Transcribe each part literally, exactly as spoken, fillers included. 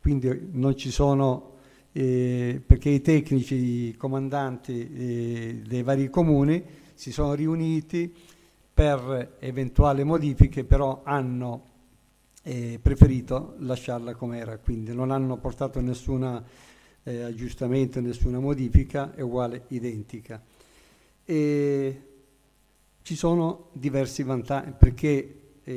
quindi non ci sono, eh, perché i tecnici, i comandanti eh, dei vari comuni si sono riuniti per eventuali modifiche, però hanno eh, preferito lasciarla com'era, quindi non hanno portato nessun eh, aggiustamento, nessuna modifica, è uguale, identica. E ci sono diversi vantaggi, perché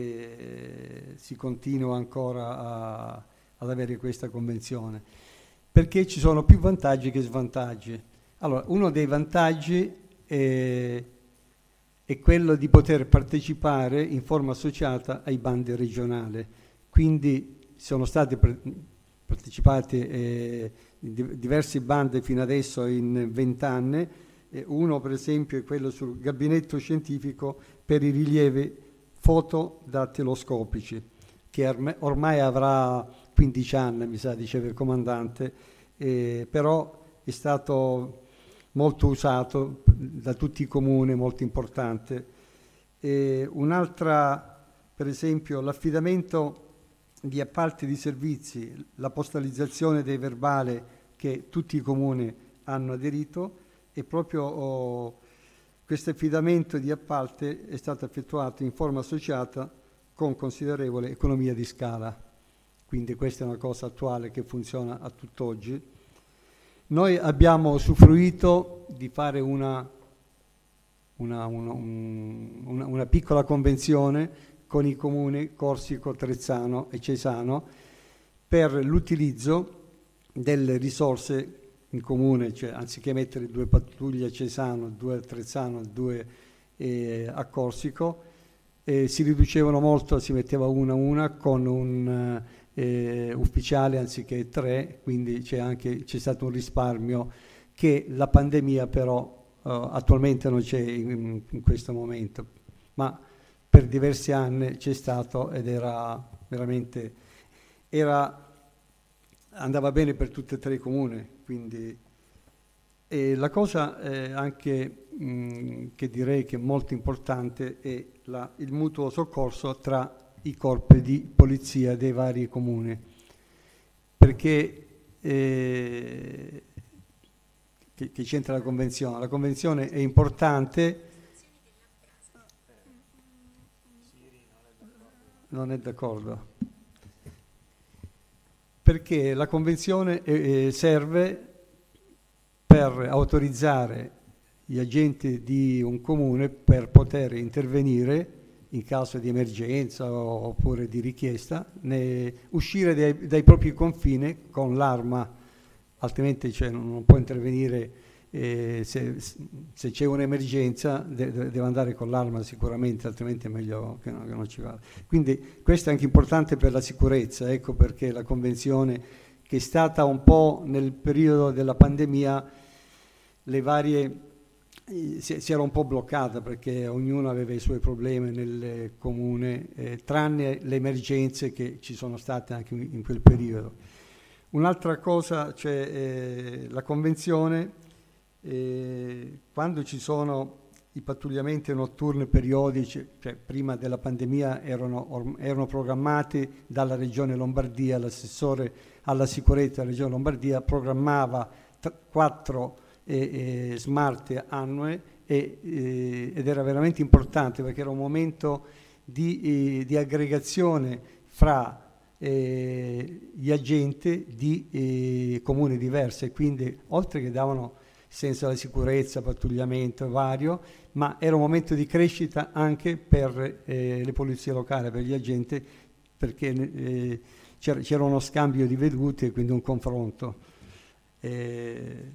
eh, si continua ancora a, ad avere questa convenzione, perché ci sono più vantaggi che svantaggi. Allora, uno dei vantaggi è, è quello di poter partecipare in forma associata ai bandi regionali, quindi sono stati pre- partecipati eh, di- diversi bandi fino adesso in vent'anni. Uno per esempio è quello sul gabinetto scientifico per i rilievi fotodattiloscopici, che ormai, ormai avrà quindici anni, mi sa, diceva il comandante, eh, però è stato molto usato da tutti i comuni, molto importante. E un'altra, per esempio, l'affidamento di appalti di servizi, la postalizzazione dei verbali che tutti i comuni hanno aderito, e proprio oh, questo affidamento di appalti è stato effettuato in forma associata con considerevole economia di scala. Quindi questa è una cosa attuale che funziona a tutt'oggi. Noi abbiamo usufruito di fare una, una, una, una, una piccola convenzione con i comuni Corsico, Trezzano e Cesano per l'utilizzo delle risorse in comune, cioè anziché mettere due pattuglie a Cesano, due a Trezzano, due eh, a Corsico, eh, si riducevano molto, si metteva una a una con un eh, ufficiale anziché tre, quindi c'è anche c'è stato un risparmio che la pandemia però eh, attualmente non c'è in, in questo momento, ma per diversi anni c'è stato ed era veramente era andava bene per tutti e tre i comuni, quindi e la cosa eh, anche mh, che direi che è molto importante è la, il mutuo soccorso tra i corpi di polizia dei vari comuni, perché eh, che, che c'entra la convenzione. La convenzione è importante. Non è d'accordo. Perché la convenzione eh, serve per autorizzare gli agenti di un comune per poter intervenire in caso di emergenza oppure di richiesta, ne, uscire dai, dai propri confini con l'arma, altrimenti cioè, non, non può intervenire. Eh, se, se c'è un'emergenza de- deve andare con l'arma sicuramente, altrimenti è meglio che, no, che non ci vada. Quindi questo è anche importante per la sicurezza, ecco perché la convenzione, che è stata un po' nel periodo della pandemia, le varie eh, si, si era un po' bloccata perché ognuno aveva i suoi problemi nel comune, eh, tranne le emergenze che ci sono state anche in, in quel periodo. Un'altra cosa, cioè eh, la convenzione, eh, quando ci sono i pattugliamenti notturni periodici, cioè prima della pandemia erano, erano programmati dalla Regione Lombardia, l'assessore alla sicurezza della Regione Lombardia programmava t- quattro eh, eh, smart annue e, eh, ed era veramente importante perché era un momento di, eh, di aggregazione fra eh, gli agenti di eh, comuni diversi, e quindi oltre che davano senso alla sicurezza, pattugliamento vario, ma era un momento di crescita anche per eh, le polizie locali, per gli agenti, perché eh, c'era, c'era uno scambio di vedute e quindi un confronto. Eh,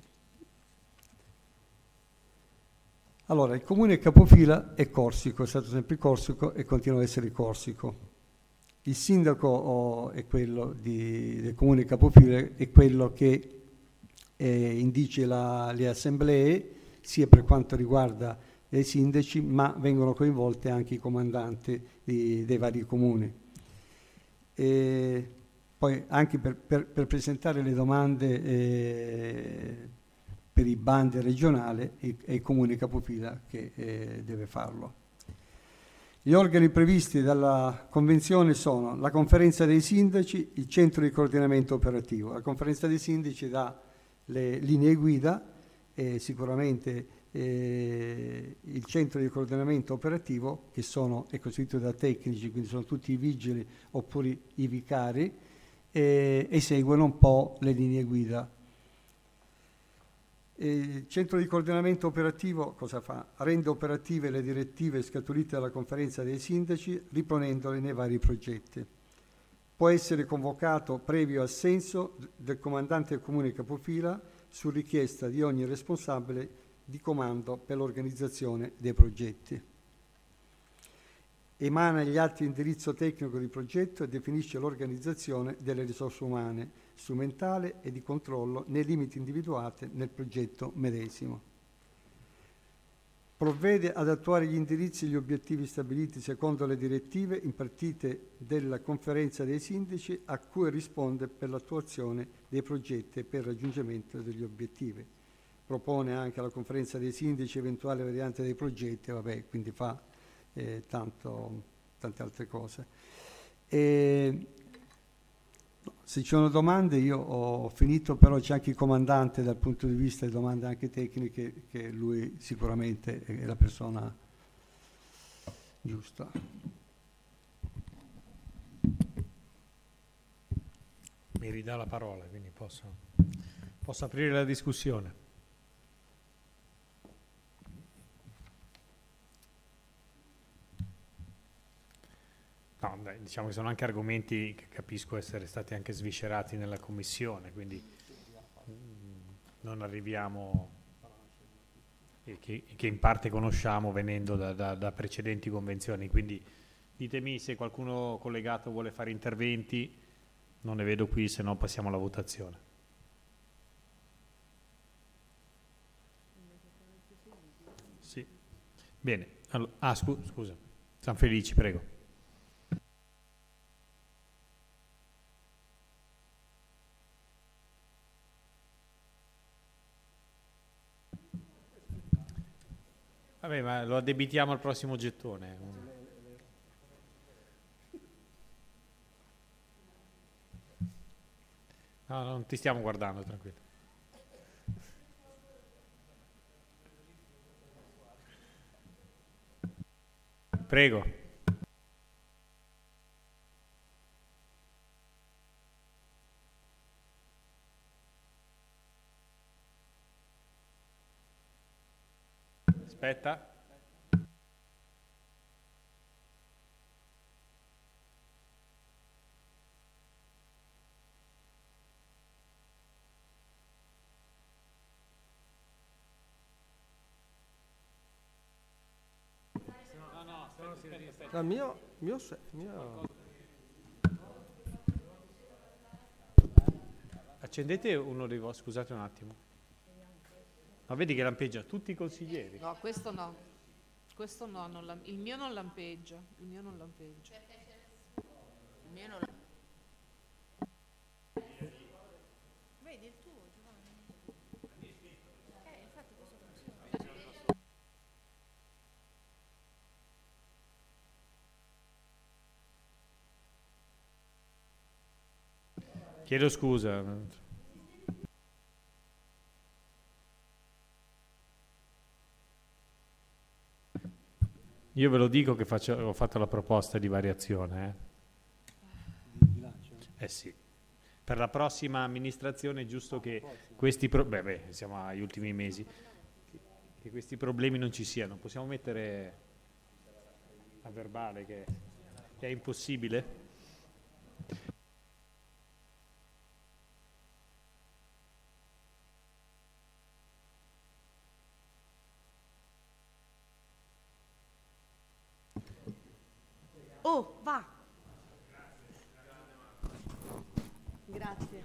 allora, il comune capofila è Corsico, è stato sempre Corsico e continua ad essere Corsico. Il sindaco oh, è quello di, del comune capofila, è quello che eh, indice la, le assemblee, sia per quanto riguarda i sindaci, ma vengono coinvolti anche i comandanti di, dei vari comuni. E poi anche per, per, per presentare le domande eh, per i bandi regionali è il comune capofila che eh, deve farlo. Gli organi previsti dalla Convenzione sono la Conferenza dei Sindaci, il Centro di Coordinamento Operativo. La Conferenza dei Sindaci dà le linee guida e sicuramente eh, il Centro di Coordinamento Operativo, che sono, è costituito da tecnici, quindi sono tutti i vigili oppure i vicari, eh, eseguono un po' le linee guida. Il centro di coordinamento operativo cosa fa? Rende operative le direttive scaturite dalla conferenza dei sindaci, riponendole nei vari progetti. Può essere convocato previo assenso del comandante del comune capofila su richiesta di ogni responsabile di comando per l'organizzazione dei progetti. Emana gli atti di indirizzo tecnico di progetto e definisce l'organizzazione delle risorse umane, strumentale e di controllo nei limiti individuati nel progetto medesimo. Provvede ad attuare gli indirizzi e gli obiettivi stabiliti secondo le direttive impartite dalla conferenza dei sindaci, a cui risponde per l'attuazione dei progetti e per il raggiungimento degli obiettivi. Propone anche alla conferenza dei sindaci eventuali varianti dei progetti, vabbè, quindi fa eh, tanto, tante altre cose. E, se ci sono domande, io ho finito, però c'è anche il comandante dal punto di vista di domande anche tecniche, che lui sicuramente è la persona giusta. Mi ridà la parola, quindi posso, posso aprire la discussione. No, dai, diciamo che sono anche argomenti che capisco essere stati anche sviscerati nella commissione, quindi mh, non arriviamo, e che, che in parte conosciamo venendo da, da, da precedenti convenzioni, quindi ditemi se qualcuno collegato vuole fare interventi, non ne vedo qui, se no passiamo alla votazione. Sì, bene, allora, ah scu- scusa, Sanfelici, prego. Vabbè, ma lo addebitiamo al prossimo gettone. No, non ti stiamo guardando, tranquillo. Prego. Aspetta. No, no, aspetta, aspetta, aspetta. Il mio, mio, se- mio... Accendete uno dei vostri, scusate un attimo. Ma vedi che lampeggia tutti i consiglieri. No, questo no. Questo no, non lam- il mio non lampeggia. Il mio non lampeggia. Il mio non Vedi il tuo, Giovanni? Eh, infatti questo funziona. Chiedo scusa. Io ve lo dico che faccio, ho fatto la proposta di variazione. Eh, eh sì. Per la prossima amministrazione è giusto che questi problemi, beh, beh, siamo agli ultimi mesi, che, che questi problemi non ci siano. Possiamo mettere a verbale che, che è impossibile? Oh, va. Grazie.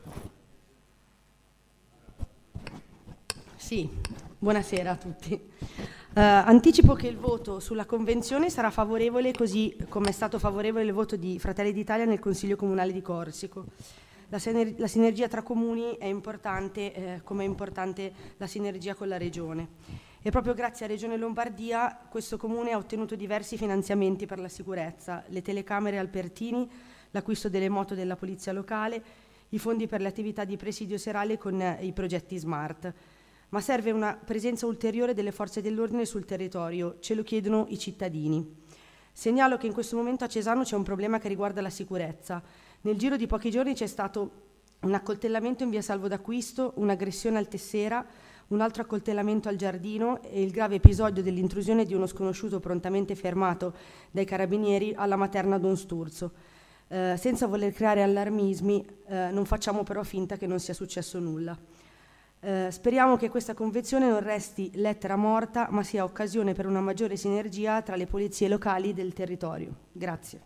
Sì, buonasera a tutti. Uh, anticipo che il voto sulla convenzione sarà favorevole, così come è stato favorevole il voto di Fratelli d'Italia nel Consiglio Comunale di Corsico. La, siner- la sinergia tra comuni è importante, eh, come è importante la sinergia con la Regione. E proprio grazie a Regione Lombardia questo comune ha ottenuto diversi finanziamenti per la sicurezza, le telecamere Alpertini, l'acquisto delle moto della polizia locale, i fondi per le attività di presidio serale con eh, i progetti smart. Ma serve una presenza ulteriore delle forze dell'ordine sul territorio, ce lo chiedono i cittadini. Segnalo che in questo momento a Cesano c'è un problema che riguarda la sicurezza. Nel giro di pochi giorni c'è stato un accoltellamento in via Salvo d'Acquisto, un'aggressione al Tessera, un altro accoltellamento al Giardino e il grave episodio dell'intrusione di uno sconosciuto prontamente fermato dai carabinieri alla materna Don Sturzo. Eh, senza voler creare allarmismi, eh, non facciamo però finta che non sia successo nulla. Eh, speriamo che questa convenzione non resti lettera morta, ma sia occasione per una maggiore sinergia tra le polizie locali del territorio. Grazie.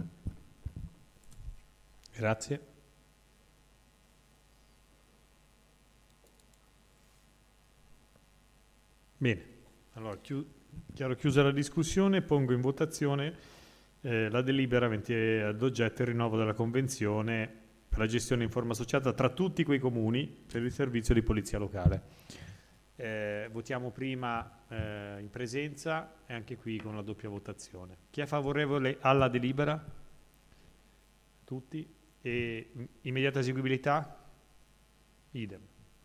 Grazie. Bene, allora chiu- chiaro chiusa la discussione, pongo in votazione eh, la delibera avente ad oggetto il rinnovo della convenzione per la gestione in forma associata tra tutti quei comuni per il servizio di polizia locale. Eh, votiamo prima eh, in presenza e anche qui con la doppia votazione. Chi è favorevole alla delibera? Tutti. E immediata eseguibilità? Idem.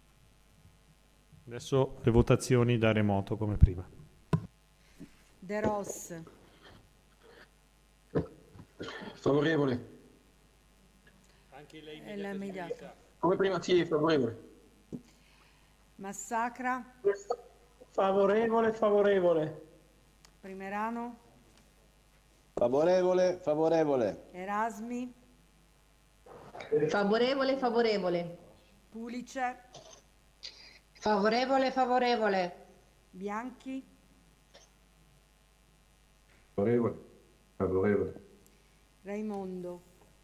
Adesso le votazioni da remoto come prima. De Ros. Favorevole. Anche lei E la immediata. Come prima sì, favorevole. Massacra. Favorevole, favorevole. Primerano. Favorevole, favorevole. Erasmi. Favorevole, favorevole. Pulice. Favorevole, favorevole. Bianchi. Favorevole, favorevole. Raimondo.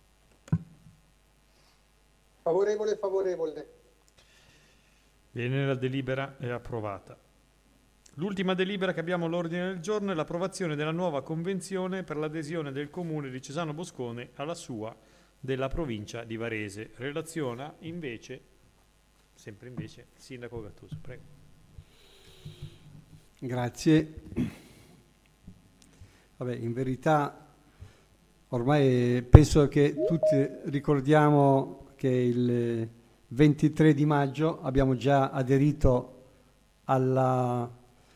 Favorevole, favorevole. Bene, la delibera è approvata. L'ultima delibera che abbiamo all'ordine del giorno è l'approvazione della nuova convenzione per l'adesione del comune di Cesano Boscone alla sua della provincia di Varese. Relaziona invece, sempre invece, il sindaco Gattuso. Prego. Grazie. Vabbè, in verità ormai penso che tutti ricordiamo che il ventitré di maggio abbiamo già aderito alla,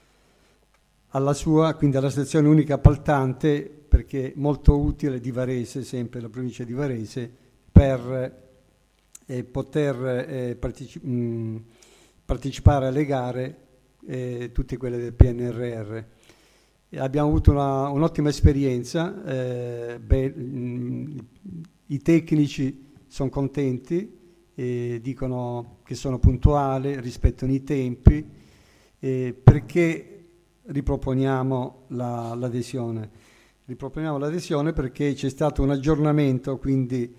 alla sua, quindi alla stazione unica appaltante, perché è molto utile di Varese, sempre la provincia di Varese, per eh, poter eh, partici- mh, partecipare alle gare, eh, tutte quelle del P N R R. E abbiamo avuto una, un'ottima esperienza, eh, beh, mh, i tecnici sono contenti, eh, dicono che sono puntuali, rispettano i tempi, eh, perché riproponiamo la, l'adesione. Riproponiamo l'adesione perché c'è stato un aggiornamento, quindi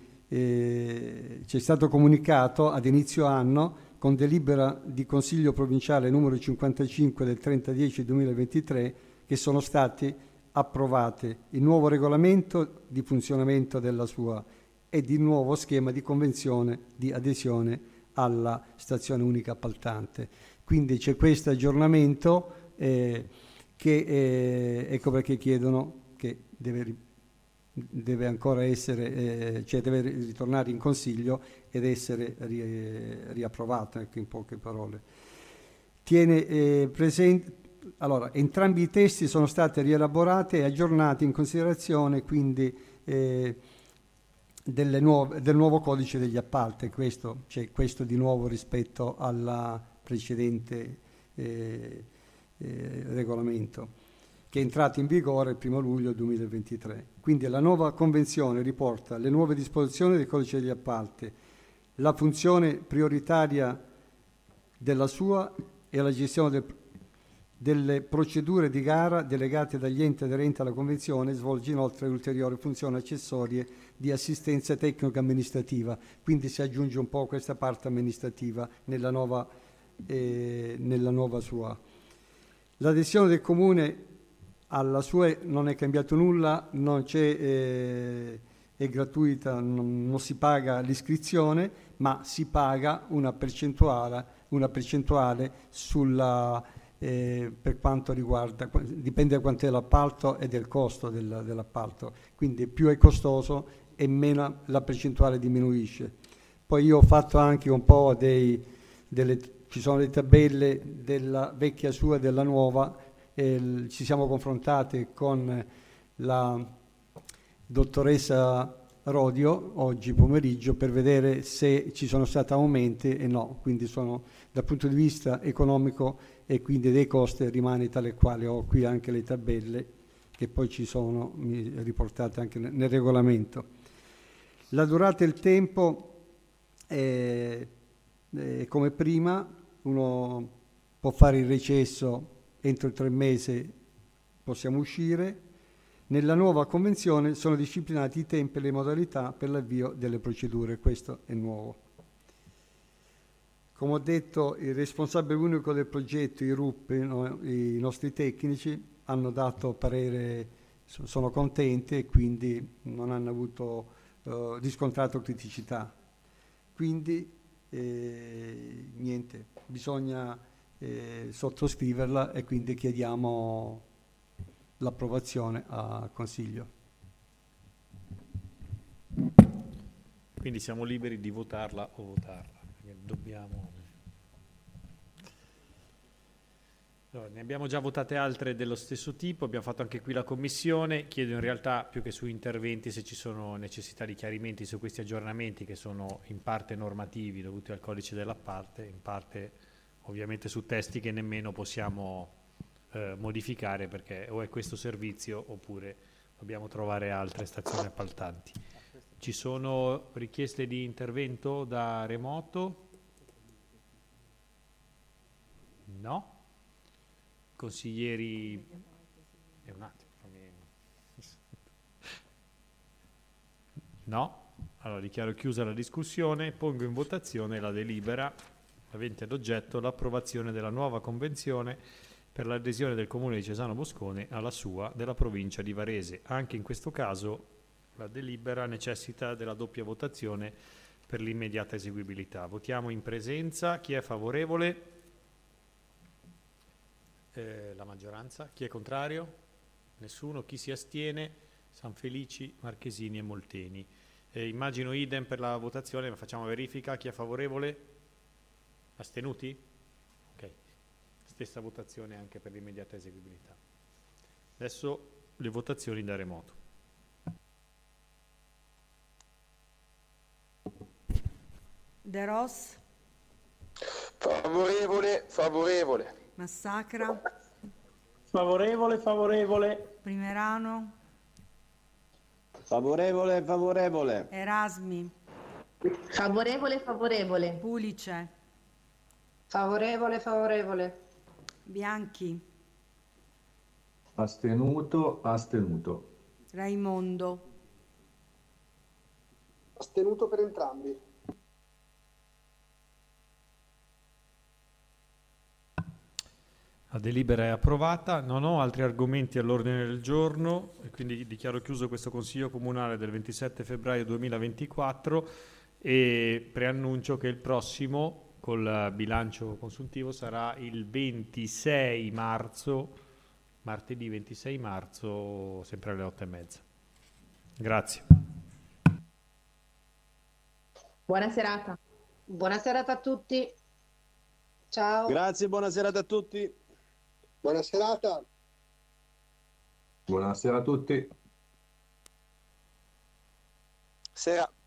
eh, c'è stato comunicato ad inizio anno con delibera di Consiglio Provinciale numero cinquantacinque del trenta dieci duemilaventitré che sono stati approvati il nuovo regolamento di funzionamento della S U A e di nuovo schema di convenzione di adesione alla stazione unica appaltante. Quindi c'è questo aggiornamento eh, che eh, ecco perché chiedono che deve, deve ancora essere, eh, cioè deve ritornare in Consiglio ed essere ri, riapprovato, ecco, in poche parole. Tiene eh, presente, allora, entrambi i testi sono stati rielaborati e aggiornati in considerazione quindi eh, delle nuove, del nuovo codice degli appalti, questo, cioè questo di nuovo rispetto al precedente eh, eh, regolamento, che è entrato in vigore il primo luglio duemilaventitré. Quindi la nuova convenzione riporta le nuove disposizioni del codice degli appalti, la funzione prioritaria della S U A e la gestione del, delle procedure di gara delegate dagli enti aderenti alla convenzione, svolge inoltre ulteriori funzioni accessorie di assistenza tecnico-amministrativa. Quindi si aggiunge un po' questa parte amministrativa nella nuova, eh, nella nuova S U A. L'adesione del Comune alla S U A non è cambiato nulla, non c'è, eh, è gratuita, non, non si paga l'iscrizione, ma si paga una percentuale, una percentuale sulla, eh, per quanto riguarda, dipende da quanto è l'appalto e del costo del, dell'appalto, quindi più è costoso e meno la percentuale diminuisce. Poi io ho fatto anche un po' dei, delle, ci sono le tabelle della vecchia sua e della nuova, e l- ci siamo confrontati con la dottoressa Rodio oggi pomeriggio per vedere se ci sono stati aumenti e no, quindi sono dal punto di vista economico e quindi dei costi rimane tale quale. Ho qui anche le tabelle che poi ci sono riportate anche nel regolamento. La durata e il tempo è, è come prima, uno può fare il recesso entro tre mesi, possiamo uscire. Nella nuova convenzione sono disciplinati i tempi e le modalità per l'avvio delle procedure, questo è nuovo. Come ho detto, il responsabile unico del progetto, i R U P, no, i nostri tecnici, hanno dato parere, sono contenti e quindi non hanno avuto eh, riscontrato criticità. Quindi eh, niente, bisogna eh, sottoscriverla e quindi chiediamo l'approvazione a Consiglio. Quindi siamo liberi di votarla o votarla, perché dobbiamo... Allora, ne abbiamo già votate altre dello stesso tipo, abbiamo fatto anche qui la commissione. Chiedo in realtà, più che su interventi, se ci sono necessità di chiarimenti su questi aggiornamenti che sono in parte normativi dovuti al codice della parte, in parte ovviamente su testi che nemmeno possiamo eh, modificare perché o è questo servizio oppure dobbiamo trovare altre stazioni appaltanti. Ci sono richieste di intervento da remoto? No? Consiglieri, è un attimo, fammi... no? Allora dichiaro chiusa la discussione, pongo in votazione la delibera avente ad oggetto l'approvazione della nuova convenzione per l'adesione del comune di Cesano Boscone alla sua della provincia di Varese. Anche in questo caso la delibera necessita della doppia votazione per l'immediata eseguibilità. Votiamo in presenza. Chi è favorevole? Eh, la maggioranza. Chi è contrario? Nessuno. Chi si astiene? Sanfelici, Marchesini e Molteni. Eh, immagino idem per la votazione, ma facciamo verifica. Chi è favorevole? Astenuti? Ok. Stessa votazione anche per l'immediata eseguibilità. Adesso le votazioni da remoto. De Ros, Favorevole, favorevole. Massacra, Favorevole, favorevole. Primerano, Favorevole, favorevole. Erasmi, Favorevole, favorevole. Pulice, Favorevole, favorevole. Bianchi, Astenuto, astenuto. Raimondo, Astenuto per entrambi. La delibera è approvata, non ho altri argomenti all'ordine del giorno e quindi dichiaro chiuso questo Consiglio Comunale del ventisette febbraio duemilaventiquattro e preannuncio che il prossimo col bilancio consuntivo sarà il ventisei marzo, martedì ventisei marzo, sempre alle otto e mezza. Grazie. Buona serata. Buona serata a tutti. Ciao. Grazie, buona serata a tutti. Buona serata. Buonasera a tutti. Sera.